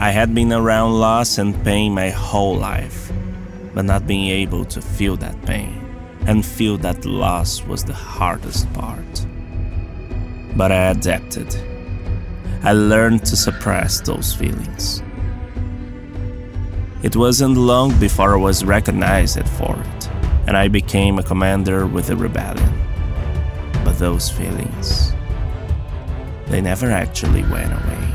I had been around loss and pain my whole life, but not being able to feel that pain and feel that loss was the hardest part. But I adapted. I learned to suppress those feelings. It wasn't long before I was recognized for it, and I became a commander with a rebellion. But those feelings, they never actually went away.